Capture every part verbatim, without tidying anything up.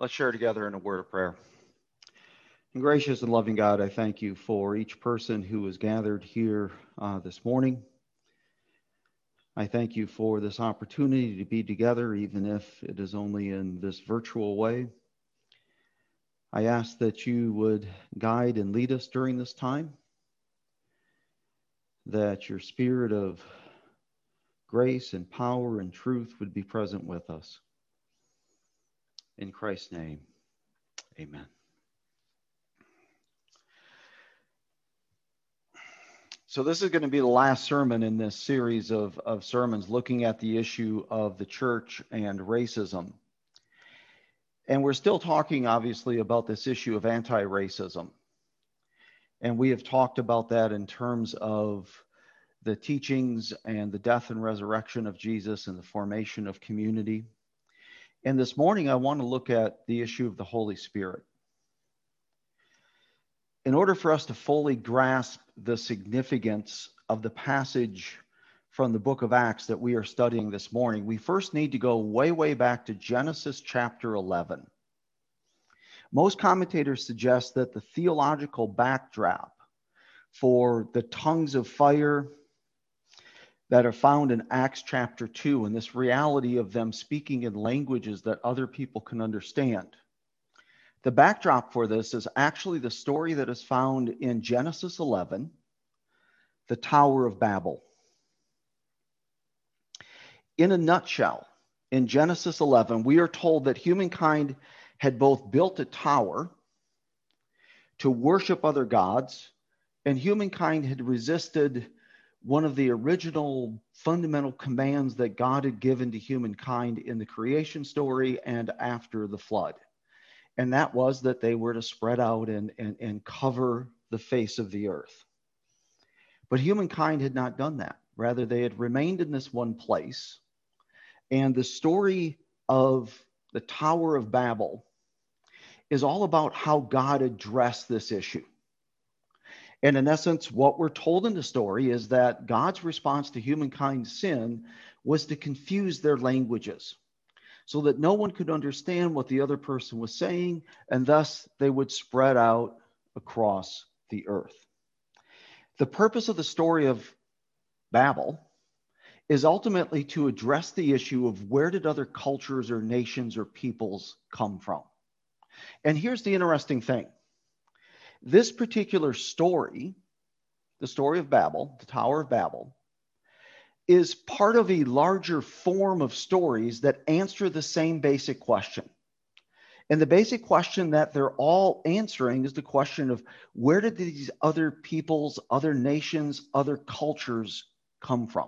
Let's share together in a word of prayer. And gracious and loving God, I thank you for each person who is gathered here uh, this morning. I thank you for this opportunity to be together, even if it is only in this virtual way. I ask that you would guide and lead us during this time, that your spirit of grace and power and truth would be present with us. In Christ's name, amen. So this is going to be the last sermon in this series of, of sermons looking at the issue of the church and racism. And we're still talking, obviously, about this issue of anti-racism. And we have talked about that in terms of the teachings and the death and resurrection of Jesus and the formation of community. And this morning, I want to look at the issue of the Holy Spirit. In order for us to fully grasp the significance of the passage from the book of Acts that we are studying this morning, we first need to go way, way back to Genesis chapter eleven. Most commentators suggest that the theological backdrop for the tongues of fire that are found in Acts chapter two and this reality of them speaking in languages that other people can understand. The backdrop for this is actually the story that is found in Genesis eleven, the Tower of Babel. In a nutshell, in Genesis eleven, we are told that humankind had both built a tower to worship other gods, and humankind had resisted one of the original fundamental commands that God had given to humankind in the creation story and after the flood. And that was that they were to spread out and, and, and cover the face of the earth. But humankind had not done that. Rather, they had remained in this one place. And the story of the Tower of Babel is all about how God addressed this issue. And in essence, what we're told in the story is that God's response to humankind's sin was to confuse their languages, so that no one could understand what the other person was saying, and thus they would spread out across the earth. The purpose of the story of Babel is ultimately to address the issue of where did other cultures or nations or peoples come from. And here's the interesting thing. This particular story, the story of Babel, the Tower of Babel, is part of a larger form of stories that answer the same basic question. And the basic question that they're all answering is the question of where did these other peoples, other nations, other cultures come from?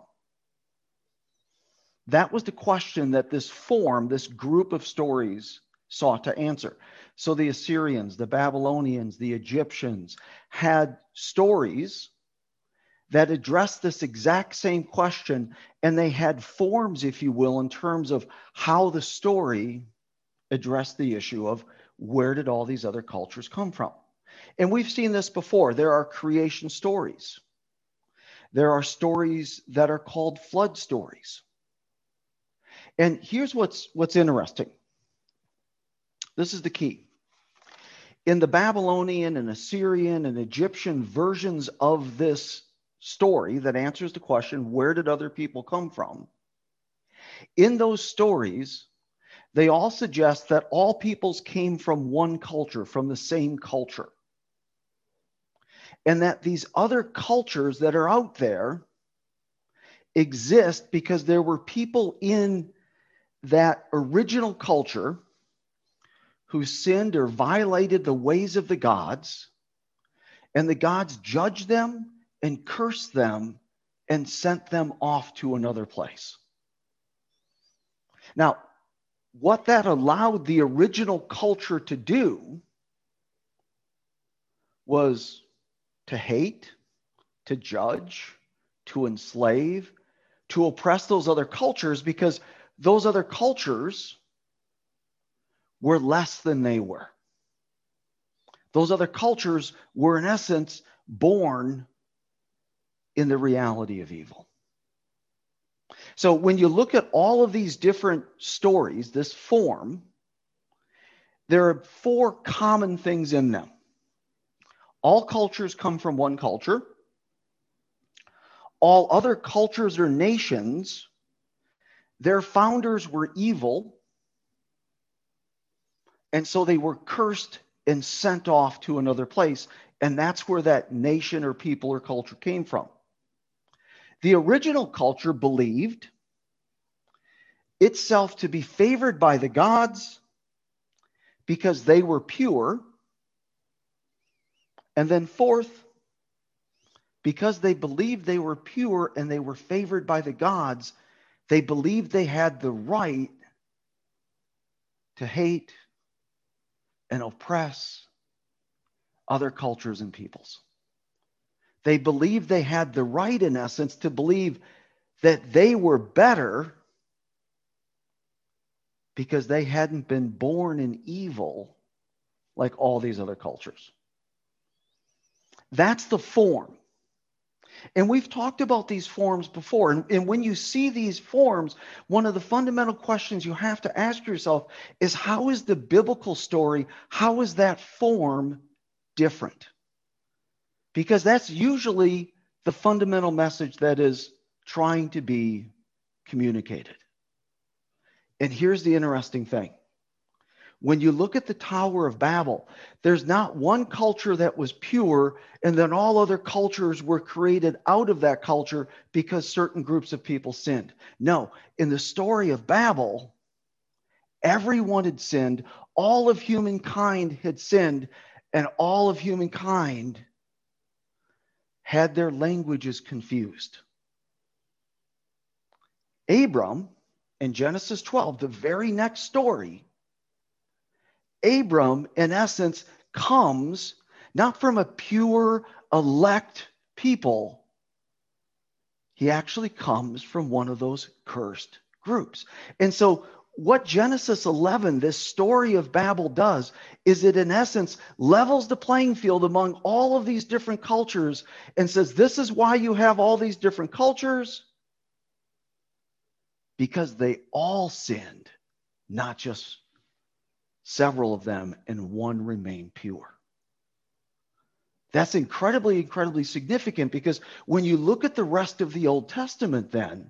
That was the question that this form, this group of stories sought to answer. So the Assyrians, the Babylonians, the Egyptians had stories that addressed this exact same question, and they had forms, if you will, in terms of how the story addressed the issue of where did all these other cultures come from. And we've seen this before. There are creation stories. There are stories that are called flood stories. And here's what's, what's interesting. This is the key. In the Babylonian and Assyrian and Egyptian versions of this story that answers the question, where did other people come from? In those stories, they all suggest that all peoples came from one culture, from the same culture. And that these other cultures that are out there exist because there were people in that original culture who sinned or violated the ways of the gods, and the gods judged them and cursed them and sent them off to another place. Now, what that allowed the original culture to do was to hate, to judge, to enslave, to oppress those other cultures, because those other cultures were less than they were. Those other cultures were, in essence, born in the reality of evil. So when you look at all of these different stories, this form, there are four common things in them. All cultures come from one culture. All other cultures or nations, their founders were evil, and so they were cursed and sent off to another place, and that's where that nation or people or culture came from. The original culture believed itself to be favored by the gods because they were pure. And then fourth, because they believed they were pure and they were favored by the gods, they believed they had the right to hate and oppress other cultures and peoples. They believed they had the right, in essence, to believe that they were better because they hadn't been born in evil like all these other cultures. That's the form. And we've talked about these forms before. And, and when you see these forms, one of the fundamental questions you have to ask yourself is, how is the biblical story, how is that form different? Because that's usually the fundamental message that is trying to be communicated. And here's the interesting thing. When you look at the Tower of Babel, there's not one culture that was pure and then all other cultures were created out of that culture because certain groups of people sinned. No, in the story of Babel, everyone had sinned, all of humankind had sinned, and all of humankind had their languages confused. Abram, in Genesis twelve, the very next story, Abram, in essence, comes not from a pure, elect people. He actually comes from one of those cursed groups. And so what Genesis eleven, this story of Babel, does is it, in essence, levels the playing field among all of these different cultures and says, this is why you have all these different cultures, because they all sinned, not just several of them, and one remained pure. That's incredibly, incredibly significant, because when you look at the rest of the Old Testament, then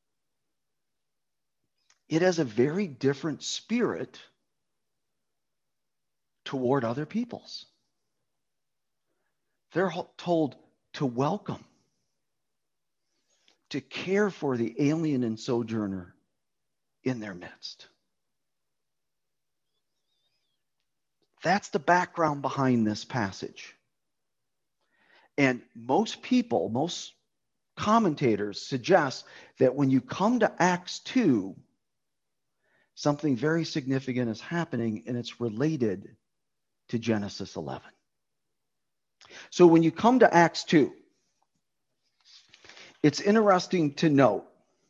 it has a very different spirit toward other peoples. They're told to welcome, to care for the alien and sojourner in their midst. That's the background behind this passage. And most people, most commentators suggest that when you come to Acts two, something very significant is happening, and it's related to Genesis eleven. So when you come to Acts two, it's interesting to note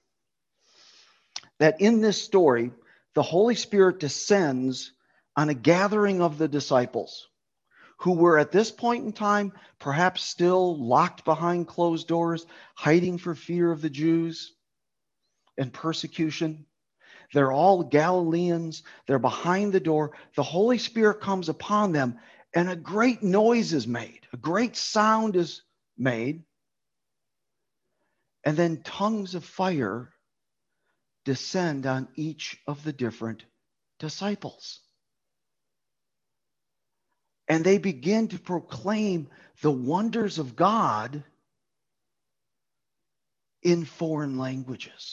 that in this story, the Holy Spirit descends on a gathering of the disciples who were at this point in time perhaps still locked behind closed doors, hiding for fear of the Jews and persecution. They're all Galileans. They're behind the door. The Holy Spirit comes upon them, and a great noise is made. A great sound is made. And then tongues of fire descend on each of the different disciples. And they begin to proclaim the wonders of God in foreign languages,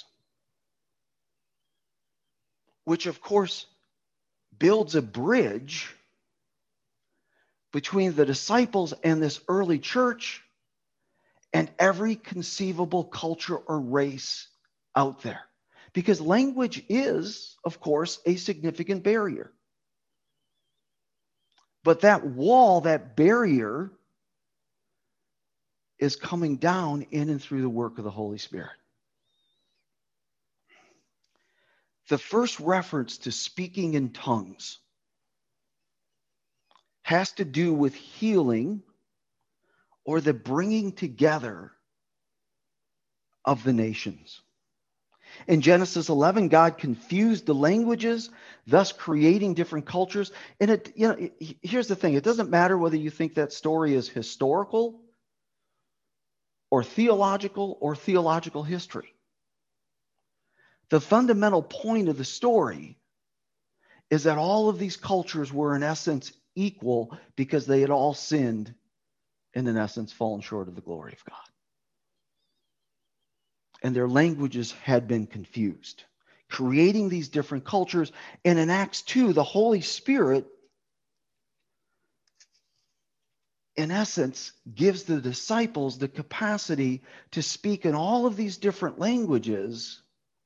which of course builds a bridge between the disciples and this early church and every conceivable culture or race out there. Because language is, of course, a significant barrier. But that wall, that barrier, is coming down in and through the work of the Holy Spirit. The first reference to speaking in tongues has to do with healing or the bringing together of the nations. In Genesis eleven, God confused the languages, thus creating different cultures. And it, you know, it, here's the thing. It doesn't matter whether you think that story is historical or theological or theological history. The fundamental point of the story is that all of these cultures were in essence equal because they had all sinned and in essence fallen short of the glory of God. And their languages had been confused, creating these different cultures. And in Acts two, the Holy Spirit, in essence, gives the disciples the capacity to speak in all of these different languages,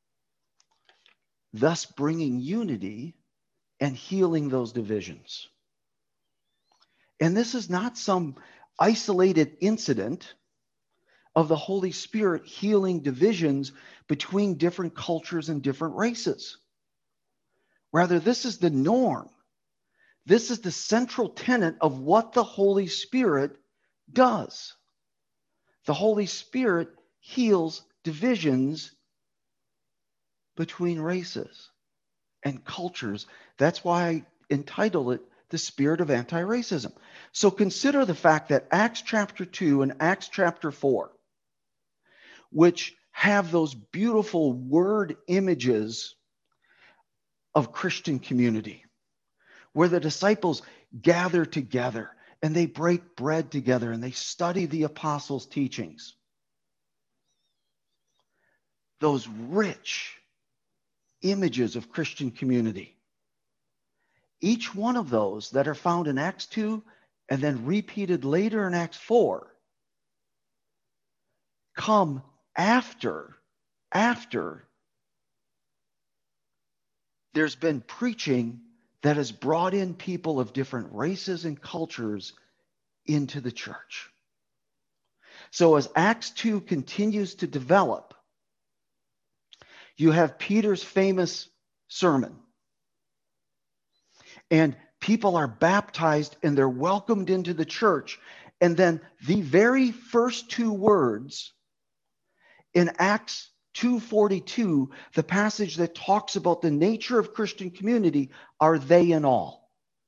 thus bringing unity and healing those divisions. And this is not some isolated incident of the Holy Spirit healing divisions between different cultures and different races. Rather, this is the norm. This is the central tenet of what the Holy Spirit does. The Holy Spirit heals divisions between races and cultures. That's why I entitled it The Spirit of Anti-Racism. So consider the fact that Acts chapter two and Acts chapter four, which have those beautiful word images of Christian community, where the disciples gather together and they break bread together and they study the apostles' teachings. Those rich images of Christian community. Each one of those that are found in Acts two and then repeated later in Acts four come after, after there's been preaching that has brought in people of different races and cultures into the church. So as Acts two continues to develop, you have Peter's famous sermon. And people are baptized and they're welcomed into the church. And then the very first two words in Acts two forty-two, the passage that talks about the nature of Christian community, are they and all.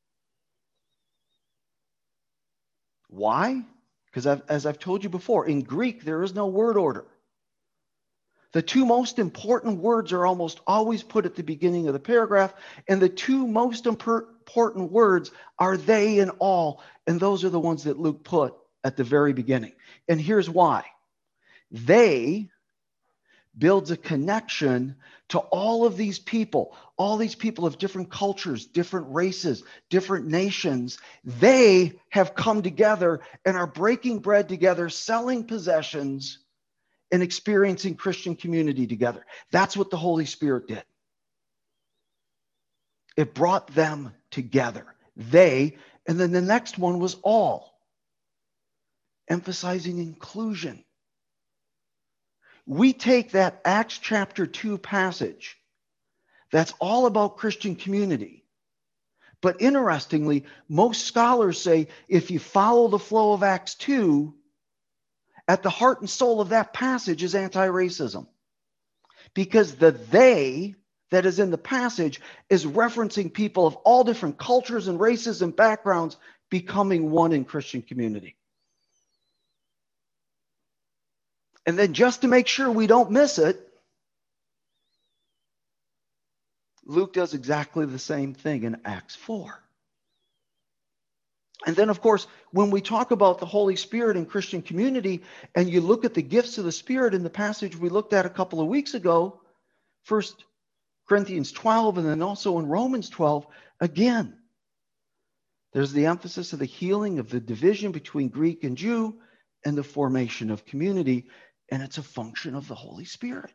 Why? Because I've, as I've told you before, in Greek, there is no word order. The two most important words are almost always put at the beginning of the paragraph, and the two most important words are they and all, and those are the ones that Luke put at the very beginning. And here's why. They builds a connection to all of these people, all these people of different cultures, different races, different nations. They have come together and are breaking bread together, selling possessions, and experiencing Christian community together. That's what the Holy Spirit did. It brought them together. They, and then the next one was all, emphasizing inclusion. We take that Acts chapter two passage that's all about Christian community. But interestingly, most scholars say if you follow the flow of Acts two, at the heart and soul of that passage is anti-racism. Because the they that is in the passage is referencing people of all different cultures and races and backgrounds becoming one in Christian community. And then just to make sure we don't miss it, Luke does exactly the same thing in Acts four. And then, of course, when we talk about the Holy Spirit in Christian community, and you look at the gifts of the Spirit in the passage we looked at a couple of weeks ago, First Corinthians twelve, and then also in Romans twelve, again, there's the emphasis of the healing of the division between Greek and Jew and the formation of community, and it's a function of the Holy Spirit.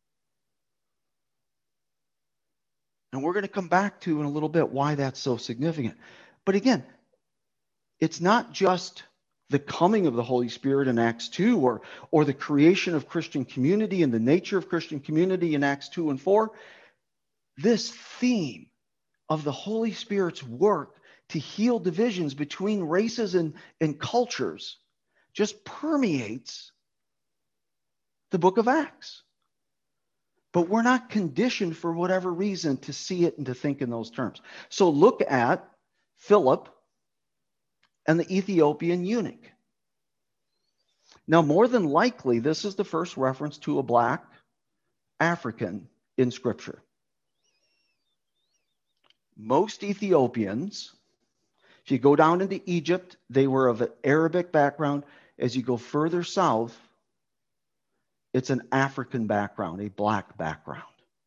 And we're going to come back to in a little bit why that's so significant. But again, it's not just the coming of the Holy Spirit in Acts two or, or the creation of Christian community and the nature of Christian community in Acts two and four. This theme of the Holy Spirit's work to heal divisions between races and, and cultures just permeates the book of Acts. But we're not conditioned for whatever reason to see it and to think in those terms. So look at Philip and the Ethiopian eunuch. Now, more than likely, this is the first reference to a black African in Scripture. Most Ethiopians, if you go down into Egypt, they were of an Arabic background. As you go further south, it's an African background, a black background.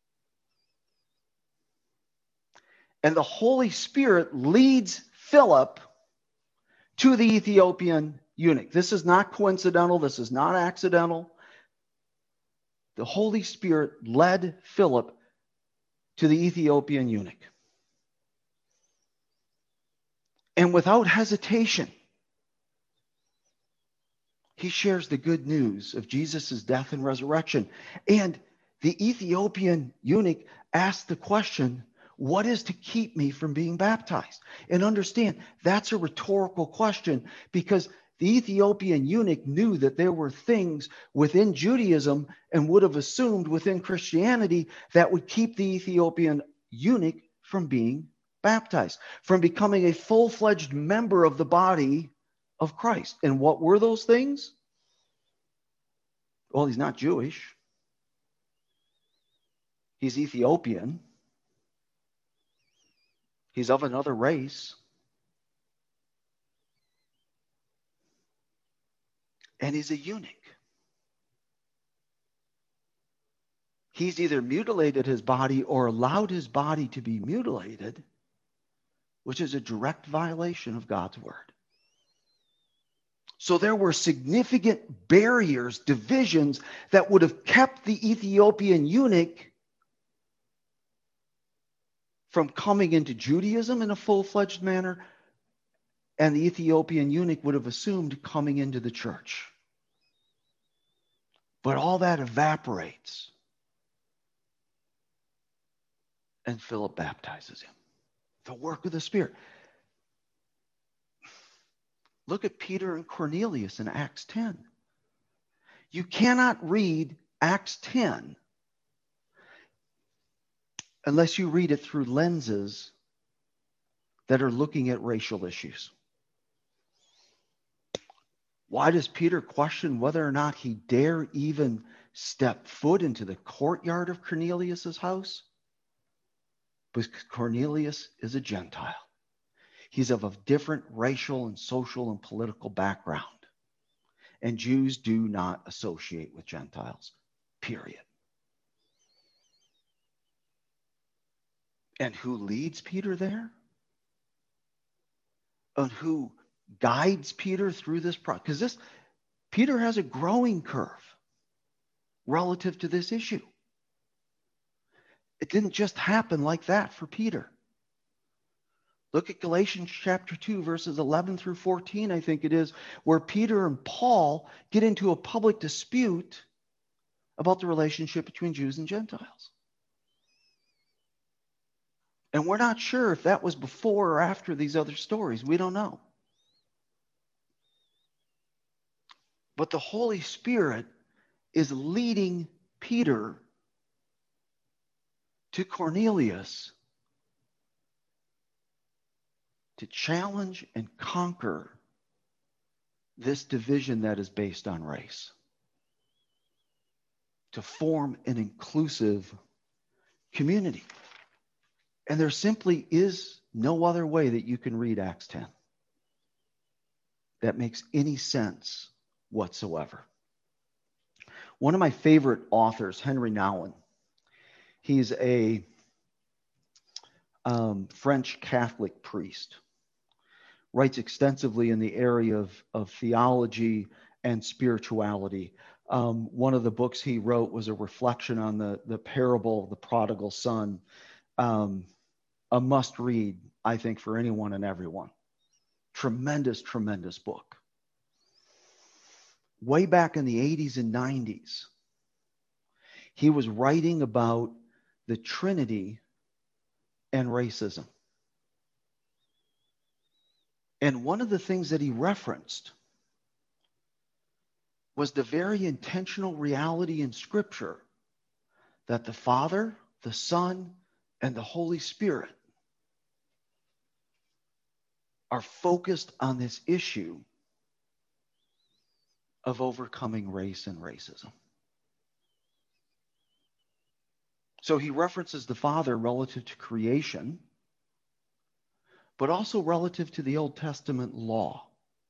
And the Holy Spirit leads Philip to the Ethiopian eunuch. This is not coincidental. This is not accidental. The Holy Spirit led Philip to the Ethiopian eunuch. And without hesitation, he shares the good news of Jesus' death and resurrection. And the Ethiopian eunuch asked the question, what is to keep me from being baptized? And understand, that's a rhetorical question, because the Ethiopian eunuch knew that there were things within Judaism and would have assumed within Christianity that would keep the Ethiopian eunuch from being baptized, from becoming a full-fledged member of the body of Christ. And what were those things? Well, he's not Jewish. He's Ethiopian. He's of another race. And he's a eunuch. He's either mutilated his body or allowed his body to be mutilated, which is a direct violation of God's word. So there were significant barriers, divisions that would have kept the Ethiopian eunuch from coming into Judaism in a full-fledged manner, and the Ethiopian eunuch would have assumed coming into the church. But all that evaporates, and Philip baptizes him. The work of the Spirit. Look at Peter and Cornelius in Acts ten. You cannot read Acts ten unless you read it through lenses that are looking at racial issues. Why does Peter question whether or not he dare even step foot into the courtyard of Cornelius' house? Because Cornelius is a Gentile. He's of a different racial and social and political background. And Jews do not associate with Gentiles, period. And who leads Peter there? And who guides Peter through this process? Because this, Peter has a growing curve relative to this issue. It didn't just happen like that for Peter. Look at Galatians chapter two, verses eleven through fourteen, I think it is, where Peter and Paul get into a public dispute about the relationship between Jews and Gentiles. And we're not sure if that was before or after these other stories. We don't know. But the Holy Spirit is leading Peter to Cornelius to challenge and conquer this division that is based on race, to form an inclusive community. And there simply is no other way that you can read Acts ten that makes any sense whatsoever. One of my favorite authors, Henry Nouwen, he's a um, French Catholic priest, writes extensively in the area of, of theology and spirituality. Um, one of the books he wrote was a reflection on the, the parable of the prodigal son. Um, a must read, I think, for anyone and everyone. Tremendous, tremendous book. Way back in the eighties and nineties, he was writing about the Trinity and racism. And one of the things that he referenced was the very intentional reality in Scripture that the Father, the Son, and the Holy Spirit are focused on this issue of overcoming race and racism. So he references the Father relative to creation, but also relative to the Old Testament law.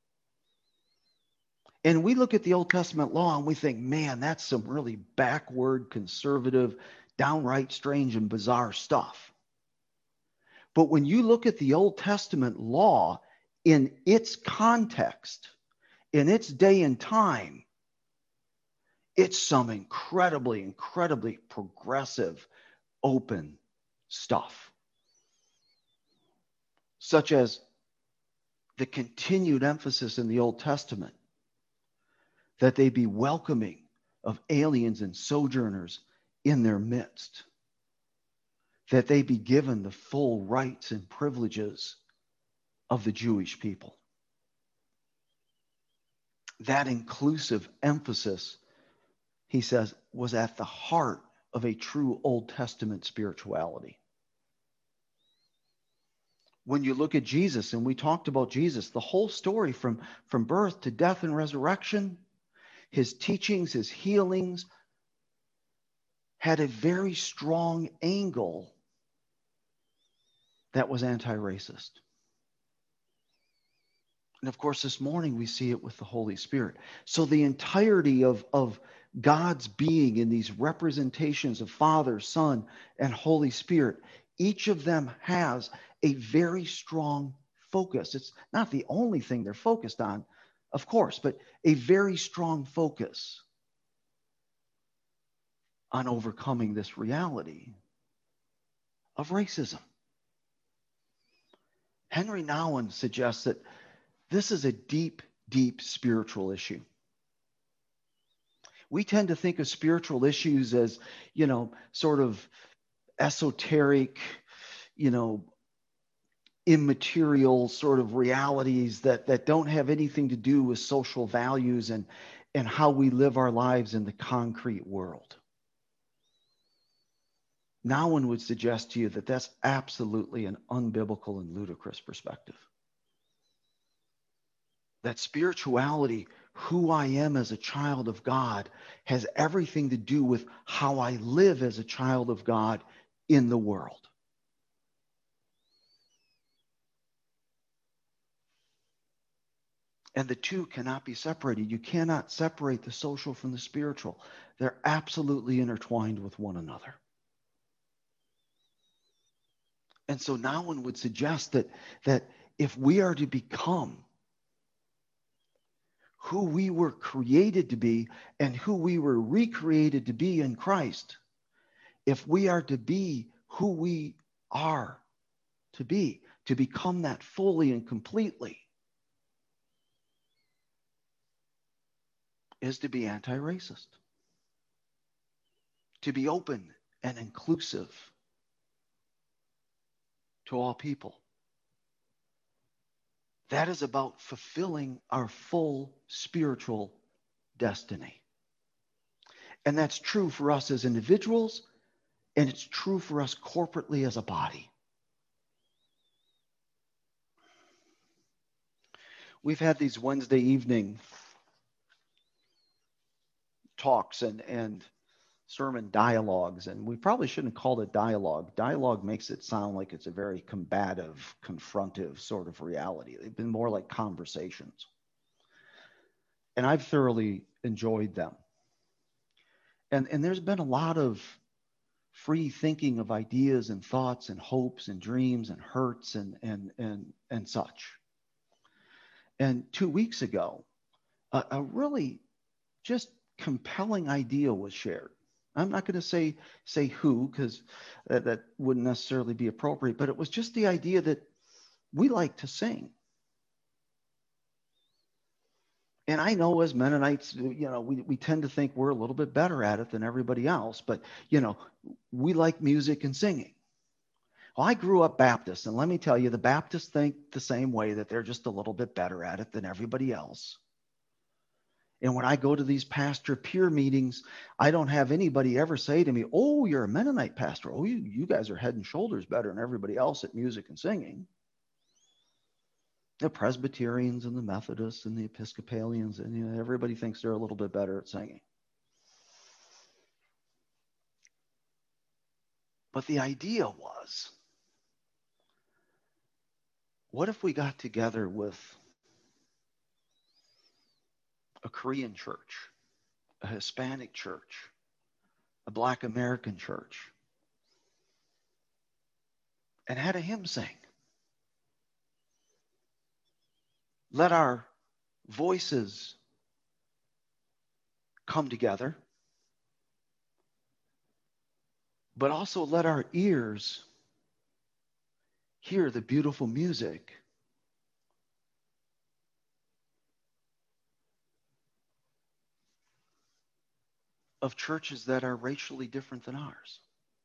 And we look at the Old Testament law and we think, man, that's some really backward, conservative, downright strange and bizarre stuff. But when you look at the Old Testament law in its context, in its day and time, it's some incredibly, incredibly progressive, open stuff. Such as the continued emphasis in the Old Testament that they be welcoming of aliens and sojourners in their midst, that they be given the full rights and privileges of the Jewish people. That inclusive emphasis, he says, was at the heart of a true Old Testament spirituality. When you look at Jesus, and we talked about Jesus, the whole story from, from birth to death and resurrection, his teachings, his healings, had a very strong angle that was anti-racist. And of course, this morning we see it with the Holy Spirit. So the entirety of, of God's being in these representations of Father, Son, and Holy Spirit, each of them has a very strong focus. It's not the only thing they're focused on, of course, but a very strong focus on overcoming this reality of racism. Henry Nouwen suggests that this is a deep, deep spiritual issue. We tend to think of spiritual issues as, you know, sort of esoteric, you know, immaterial sort of realities that, that don't have anything to do with social values and, and how we live our lives in the concrete world. Nouwen would suggest to you that that's absolutely an unbiblical and ludicrous perspective. That spirituality, who I am as a child of God, has everything to do with how I live as a child of God in the world. And the two cannot be separated. You cannot separate the social from the spiritual. They're absolutely intertwined with one another. And so Nouwen would suggest that, that if we are to become who we were created to be and who we were recreated to be in Christ, if we are to be who we are to be, to become that fully and completely, is to be anti-racist, to be open and inclusive to all people. That is about fulfilling our full spiritual destiny. And that's true for us as individuals, and it's true for us corporately as a body. We've had these Wednesday evening talks and, and sermon dialogues, and we probably shouldn't call it dialogue. Dialogue makes it sound like it's a very combative, confrontive sort of reality. They've been more like conversations. And I've thoroughly enjoyed them. And, and there's been a lot of free thinking of ideas and thoughts and hopes and dreams and hurts and, and, and, and such. And two weeks ago, a, a really just compelling idea was shared. I'm not going to say say who, because that, that wouldn't necessarily be appropriate, but it was just the idea that we like to sing. And I know as Mennonites, you know, we, we tend to think we're a little bit better at it than everybody else, but, you know, we like music and singing. Well, I grew up Baptist, and let me tell you, the Baptists think the same way, that they're just a little bit better at it than everybody else. And when I go to these pastor peer meetings, I don't have anybody ever say to me, oh, you're a Mennonite pastor. Oh, you, you guys are head and shoulders better than everybody else at music and singing. The Presbyterians and the Methodists and the Episcopalians, and you know, everybody thinks they're a little bit better at singing. But the idea was, what if we got together with a Korean church, a Hispanic church, a Black American church, and had a hymn sing? Let our voices come together, but also let our ears hear the beautiful music of churches that are racially different than ours.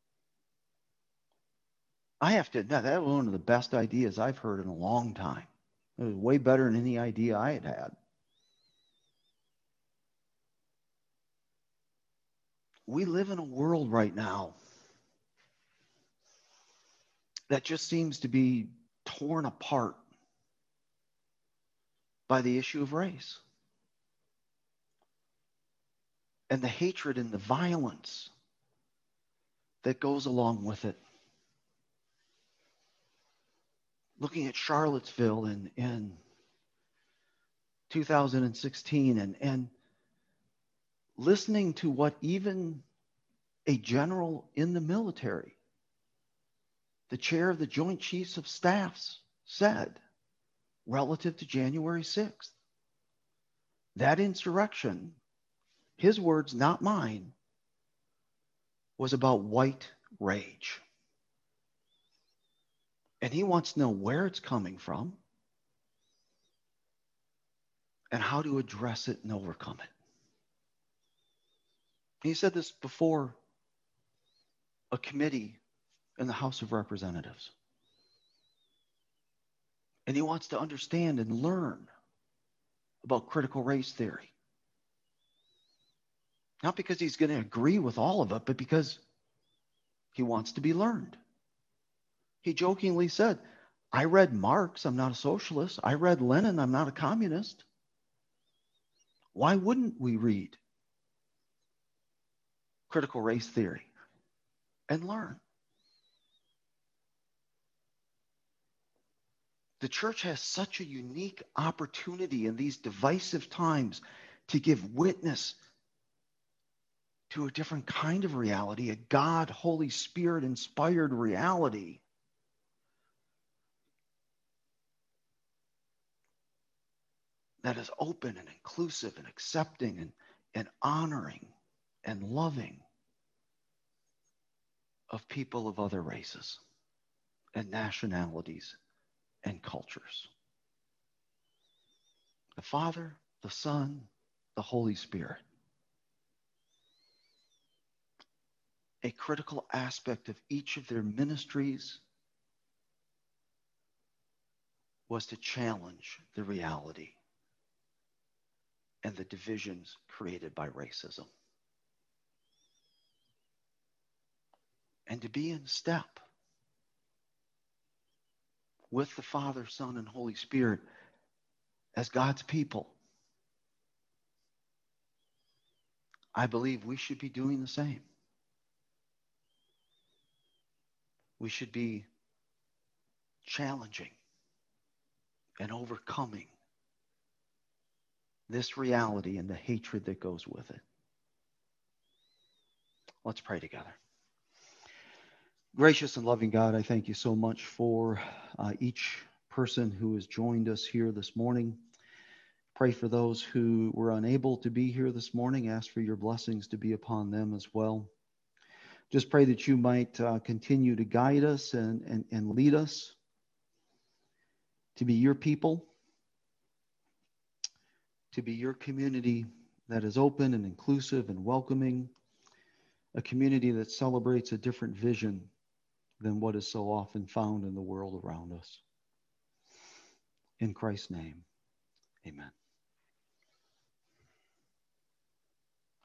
I have to admit, that was one of the best ideas I've heard in a long time. It was way better than any idea I had had. We live in a world right now that just seems to be torn apart by the issue of race and the hatred and the violence that goes along with it. Looking at Charlottesville in, in two thousand sixteen and, and listening to what even a general in the military, the chair of the Joint Chiefs of Staffs, said relative to January sixth. That insurrection, his words, not mine, was about white rage. And he wants to know where it's coming from and how to address it and overcome it. He said this before a committee in the House of Representatives. And he wants to understand and learn about critical race theory. Not because he's going to agree with all of it, but because he wants to be learned. He jokingly said, I read Marx, I'm not a socialist. I read Lenin, I'm not a communist. Why wouldn't we read critical race theory and learn? The church has such a unique opportunity in these divisive times to give witness to a different kind of reality, a God, Holy Spirit inspired reality. That is open and inclusive and accepting and, and honoring and loving of people of other races and nationalities and cultures. The Father, the Son, the Holy Spirit. A critical aspect of each of their ministries was to challenge the reality and the divisions created by racism. And to be in step with the Father, Son, and Holy Spirit as God's people. I believe we should be doing the same. We should be challenging and overcoming this reality and the hatred that goes with it. Let's pray together. Gracious and loving God, I thank you so much for uh, each person who has joined us here this morning. Pray for those who were unable to be here this morning. Ask for your blessings to be upon them as well. Just pray that you might uh, continue to guide us and, and, and lead us to be your people, to be your community that is open and inclusive and welcoming, a community that celebrates a different vision than what is so often found in the world around us. In Christ's name, amen.